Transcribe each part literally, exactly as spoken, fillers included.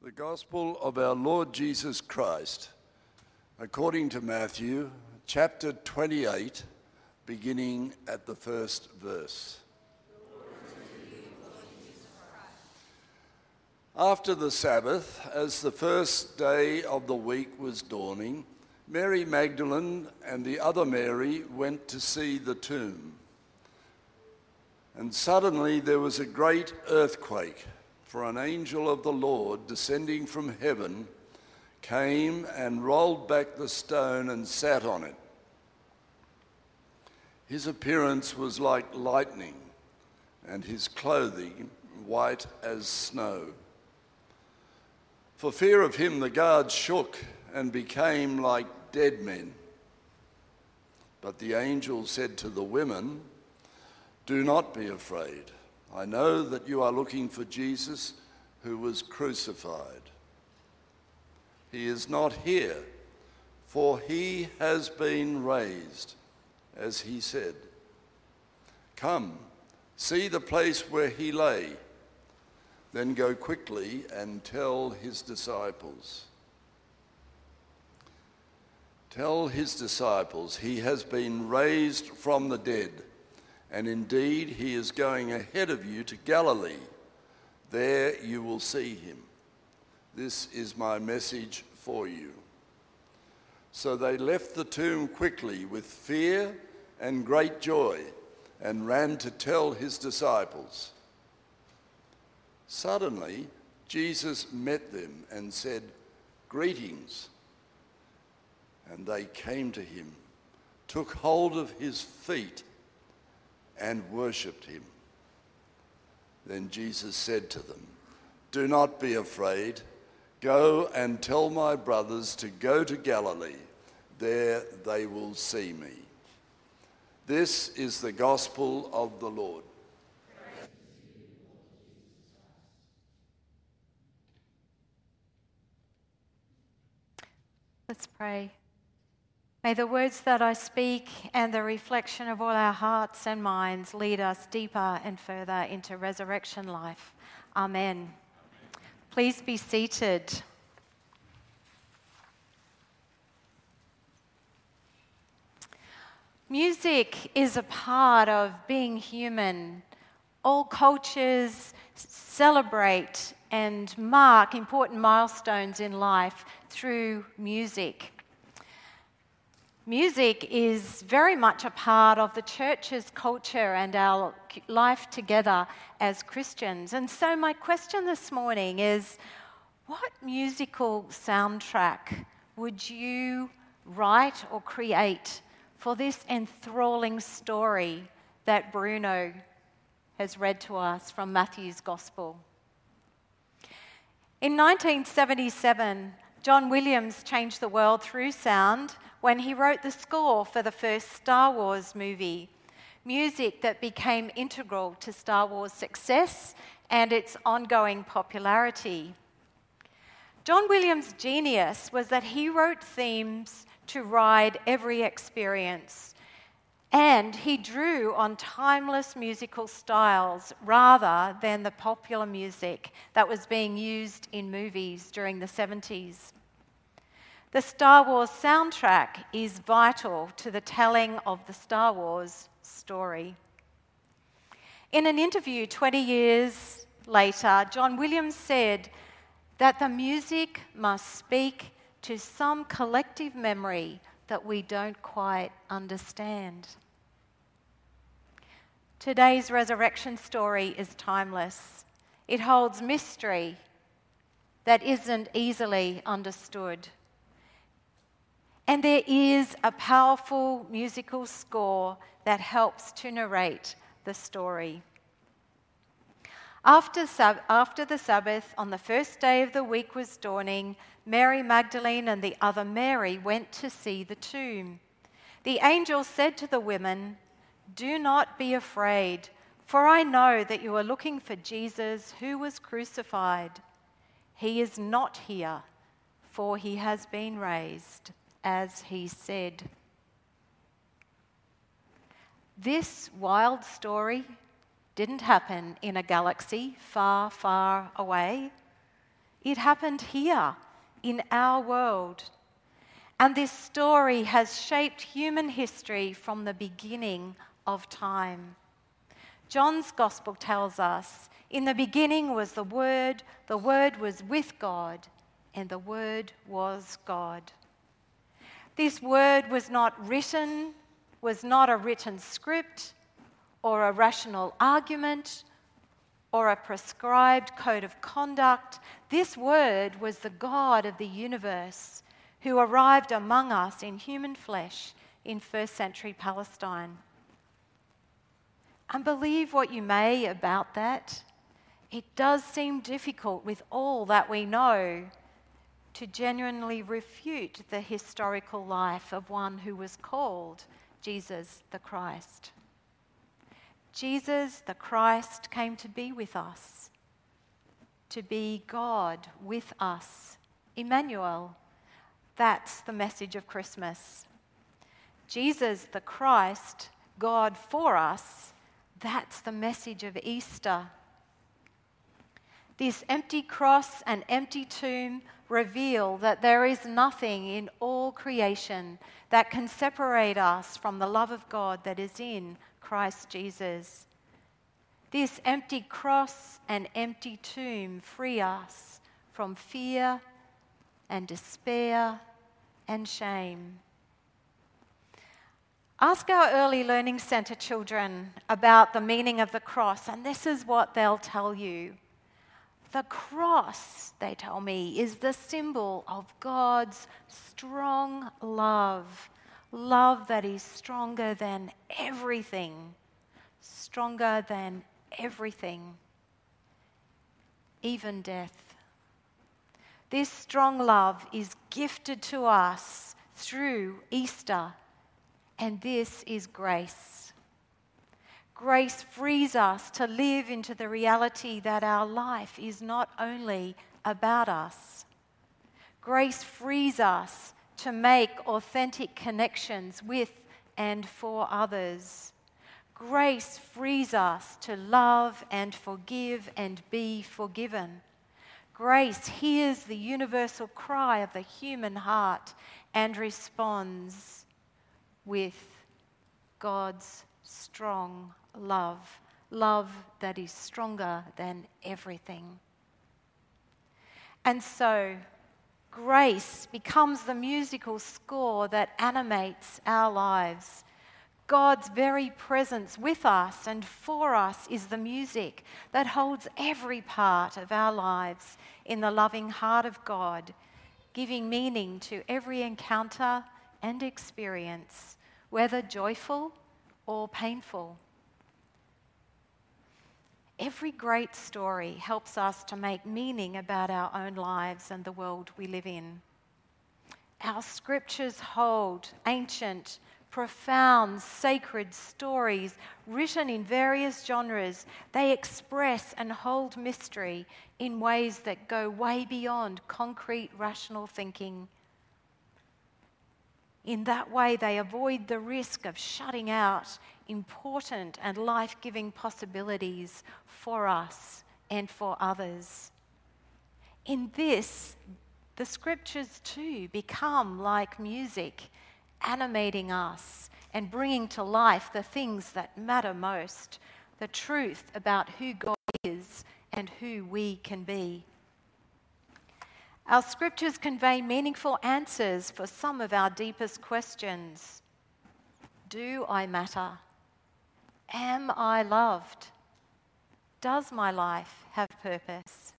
The Gospel of our Lord Jesus Christ, according to Matthew, chapter twenty-eight, beginning at the first verse. After the Sabbath, as the first day of the week was dawning, Mary Magdalene and the other Mary went to see the tomb. And suddenly there was a great earthquake, for an angel of the Lord, descending from heaven, came and rolled back the stone and sat on it. His appearance was like lightning, and his clothing white as snow. For fear of him, the guards shook and became like dead men. But the angel said to the women, "Do not be afraid. I know that you are looking for Jesus who was crucified. He is not here, for he has been raised, as he said. Come, see the place where he lay. Then go quickly and tell his disciples. Tell his disciples he has been raised from the dead. And indeed, he is going ahead of you to Galilee. There you will see him. This is my message for you." So they left the tomb quickly with fear and great joy and ran to tell his disciples. Suddenly, Jesus met them and said, "Greetings." And they came to him, took hold of his feet, and worshipped him. Then Jesus said to them, "Do not be afraid. Go and tell my brothers to go to Galilee. There they will see me." This is the gospel of the Lord. Let's pray. May the words that I speak and the reflection of all our hearts and minds lead us deeper and further into resurrection life. Amen. Please be seated. Music is a part of being human. All cultures celebrate and mark important milestones in life through music. Music is very much a part of the church's culture and our life together as Christians. And so my question this morning is, what musical soundtrack would you write or create for this enthralling story that Bruno has read to us from Matthew's Gospel? In nineteen seventy-seven, John Williams changed the world through sound when he wrote the score for the first Star Wars movie, music that became integral to Star Wars' success and its ongoing popularity. John Williams' genius was that he wrote themes to ride every experience, and he drew on timeless musical styles rather than the popular music that was being used in movies during the seventies. The Star Wars soundtrack is vital to the telling of the Star Wars story. In an interview twenty years later, John Williams said that the music must speak to some collective memory that we don't quite understand. Today's resurrection story is timeless. It holds mystery that isn't easily understood. And there is a powerful musical score that helps to narrate the story. After, sub- after the Sabbath, on the first day of the week was dawning, Mary Magdalene and the other Mary went to see the tomb. The angel said to the women, "Do not be afraid, for I know that you are looking for Jesus who was crucified. He is not here, for he has been raised, as he said." This wild story didn't happen in a galaxy far, far away. It happened here in our world. And this story has shaped human history from the beginning of time. John's Gospel tells us, in the beginning was the Word, the Word was with God, and the Word was God. This Word was not written, was not a written script, or a rational argument, or a prescribed code of conduct. This Word was the God of the universe who arrived among us in human flesh in first century Palestine. And believe what you may about that, it does seem difficult with all that we know to genuinely refute the historical life of one who was called Jesus the Christ. Jesus the Christ came to be with us, to be God with us. Emmanuel, that's the message of Christmas. Jesus the Christ, God for us, that's the message of Easter. This empty cross and empty tomb reveal that there is nothing in all creation that can separate us from the love of God that is in Christ Jesus. This empty cross and empty tomb free us from fear and despair and shame. Ask our early learning centre children about the meaning of the cross, and this is what they'll tell you. The cross, they tell me, is the symbol of God's strong love. Love that is stronger than everything. Stronger than everything. Even death. This strong love is gifted to us through Easter, and this is grace. Grace frees us to live into the reality that our life is not only about us. Grace frees us to make authentic connections with and for others. Grace frees us to love and forgive and be forgiven. Grace hears the universal cry of the human heart and responds with God's strong love, love that is stronger than everything. And so, grace becomes the musical score that animates our lives. God's very presence with us and for us is the music that holds every part of our lives in the loving heart of God, giving meaning to every encounter and experience, whether joyful or painful. Every great story helps us to make meaning about our own lives and the world we live in. Our scriptures hold ancient, profound, sacred stories written in various genres. They express and hold mystery in ways that go way beyond concrete, rational thinking. In that way, they avoid the risk of shutting out important and life-giving possibilities for us and for others. In this, the scriptures too become like music, animating us and bringing to life the things that matter most, the truth about who God is and who we can be. Our scriptures convey meaningful answers for some of our deepest questions. Do I matter? Am I loved? Does my life have purpose?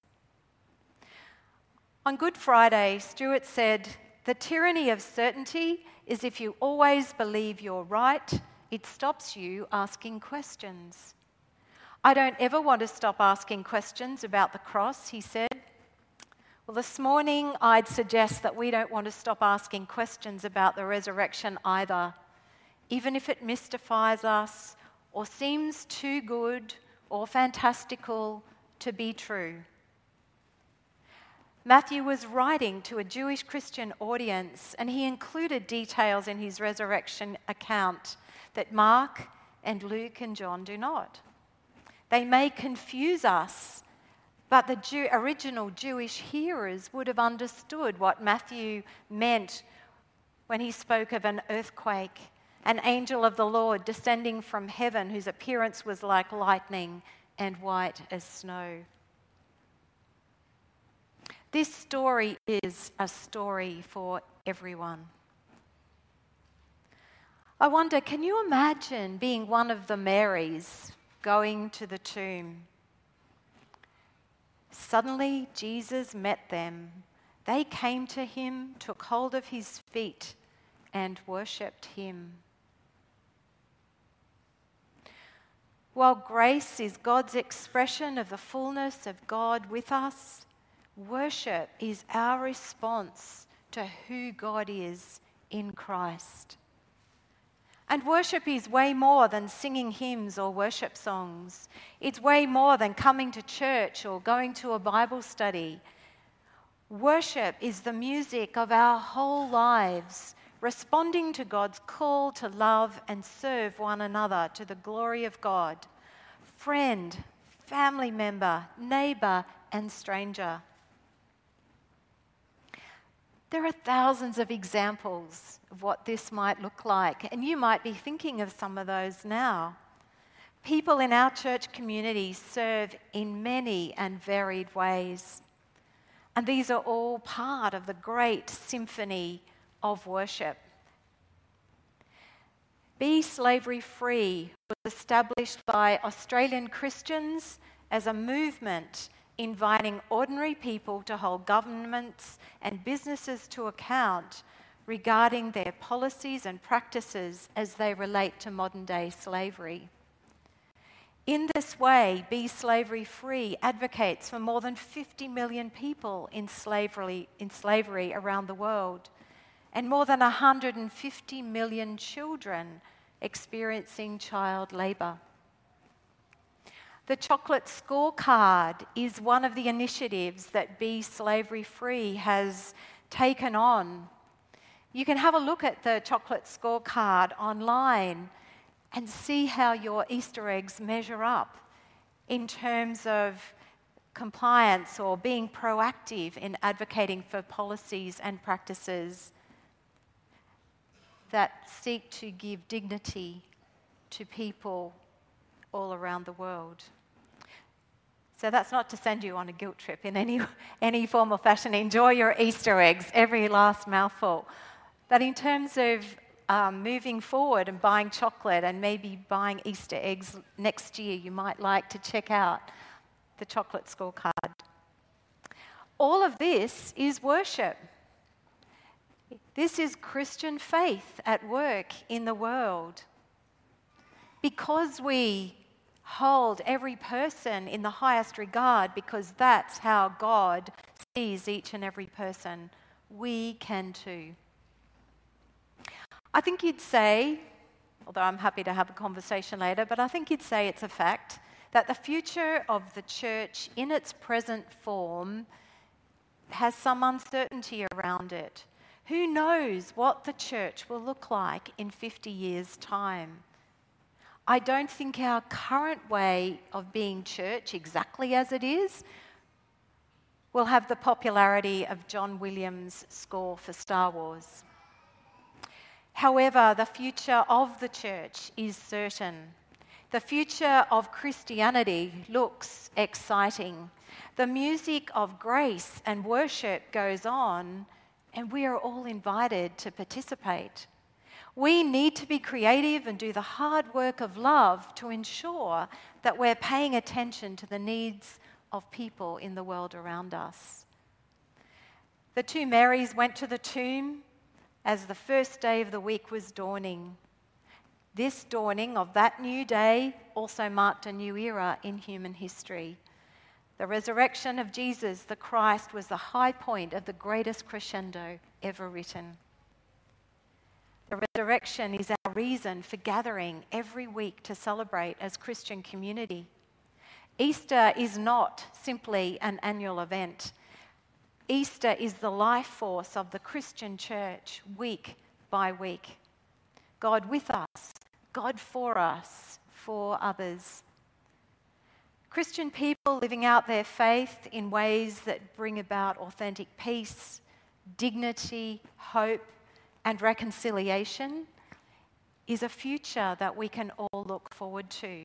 On Good Friday, Stuart said, "The tyranny of certainty is if you always believe you're right, it stops you asking questions." I don't ever want to stop asking questions about the cross, he said. Well, this morning I'd suggest that we don't want to stop asking questions about the resurrection either, even if it mystifies us or seems too good or fantastical to be true. Matthew was writing to a Jewish Christian audience, and he included details in his resurrection account that Mark and Luke and John do not. They may confuse us, But the Jew, original Jewish hearers would have understood what Matthew meant when he spoke of an earthquake, an angel of the Lord descending from heaven whose appearance was like lightning and white as snow. This story is a story for everyone. I wonder, can you imagine being one of the Marys going to the tomb? Suddenly, Jesus met them. They came to him, took hold of his feet, and worshipped him. While grace is God's expression of the fullness of God with us, worship is our response to who God is in Christ. And worship is way more than singing hymns or worship songs. It's way more than coming to church or going to a Bible study. Worship is the music of our whole lives, responding to God's call to love and serve one another to the glory of God. Friend, family member, neighbour, and stranger. There are thousands of examples of what this might look like, and you might be thinking of some of those now. People in our church community serve in many and varied ways, and these are all part of the great symphony of worship. Be Slavery Free was established by Australian Christians as a movement inviting ordinary people to hold governments and businesses to account regarding their policies and practices as they relate to modern-day slavery. In this way, Be Slavery Free advocates for more than fifty million people in slavery, in slavery around the world, and more than one hundred fifty million children experiencing child labour. The Chocolate Scorecard is one of the initiatives that Be Slavery Free has taken on. You can have a look at the Chocolate Scorecard online and see how your Easter eggs measure up in terms of compliance or being proactive in advocating for policies and practices that seek to give dignity to people all around the world. So that's not to send you on a guilt trip in any, any form or fashion. Enjoy your Easter eggs, every last mouthful. But in terms of um, moving forward and buying chocolate and maybe buying Easter eggs next year, you might like to check out the Chocolate Scorecard. All of this is worship. This is Christian faith at work in the world. Because we hold every person in the highest regard, because that's how God sees each and every person, we can too. I think you'd say, although I'm happy to have a conversation later, but I think you'd say it's a fact that the future of the church in its present form has some uncertainty around it. Who knows what the church will look like in fifty years' time? I don't think our current way of being church, exactly as it is, will have the popularity of John Williams' score for Star Wars. However, the future of the church is certain. The future of Christianity looks exciting. The music of grace and worship goes on, and we are all invited to participate. We need to be creative and do the hard work of love to ensure that we're paying attention to the needs of people in the world around us. The two Marys went to the tomb as the first day of the week was dawning. This dawning of that new day also marked a new era in human history. The resurrection of Jesus, the Christ, was the high point of the greatest crescendo ever written. The resurrection is our reason for gathering every week to celebrate as Christian community. Easter is not simply an annual event. Easter is the life force of the Christian church, week by week. God with us, God for us, for others. Christian people living out their faith in ways that bring about authentic peace, dignity, hope, and reconciliation is a future that we can all look forward to.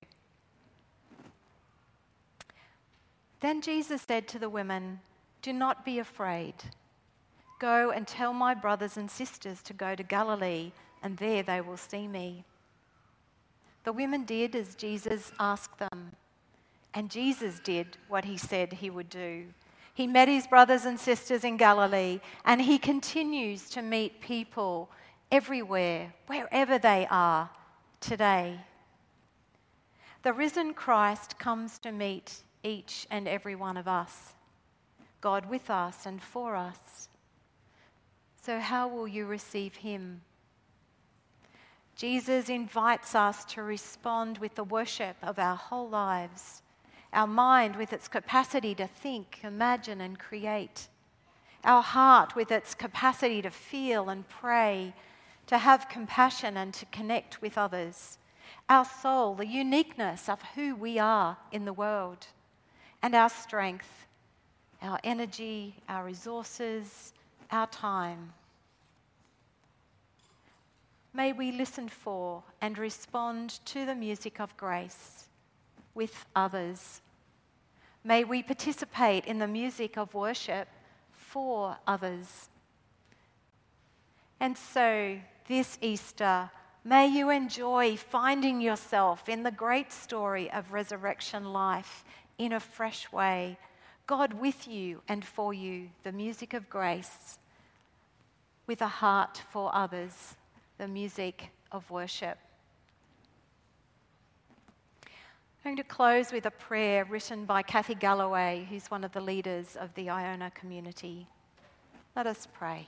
Then Jesus said to the women, "Do not be afraid. Go and tell my brothers and sisters to go to Galilee, and there they will see me." The women did as Jesus asked them, and Jesus did what he said he would do. He met his brothers and sisters in Galilee, and he continues to meet people everywhere, wherever they are today. The risen Christ comes to meet each and every one of us, God with us and for us. So how will you receive him? Jesus invites us to respond with the worship of our whole lives, our mind with its capacity to think, imagine, and create, our heart with its capacity to feel and pray, to have compassion and to connect with others, our soul, the uniqueness of who we are in the world, and our strength, our energy, our resources, our time. May we listen for and respond to the music of grace with others. May we participate in the music of worship for others. And so, this Easter, may you enjoy finding yourself in the great story of resurrection life in a fresh way. God with you and for you, the music of grace, with a heart for others, the music of worship. I'm going to close with a prayer written by Kathy Galloway, who's one of the leaders of the Iona community. Let us pray.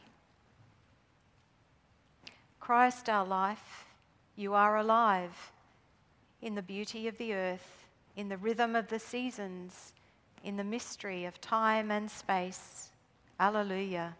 Christ, our life, you are alive in the beauty of the earth, in the rhythm of the seasons, in the mystery of time and space. Alleluia.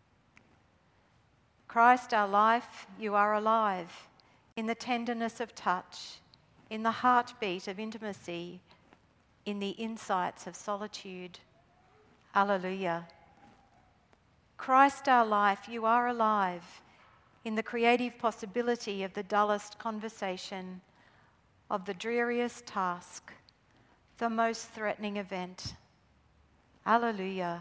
Christ, our life, you are alive in the tenderness of touch, in the heartbeat of intimacy, in the insights of solitude. Alleluia. Christ, our life, you are alive in the creative possibility of the dullest conversation, of the dreariest task, the most threatening event. Alleluia.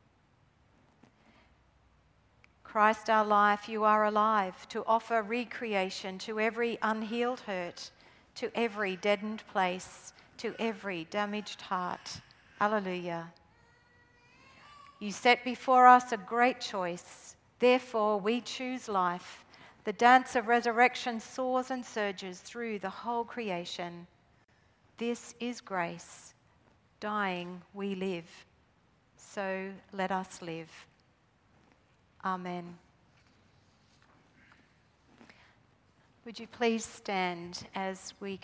Christ, our life, you are alive to offer recreation to every unhealed hurt, to every deadened place, to every damaged heart. Alleluia. You set before us a great choice. Therefore, we choose life. The dance of resurrection soars and surges through the whole creation. This is grace. Dying, we live. So let us live. Amen. Would you please stand as we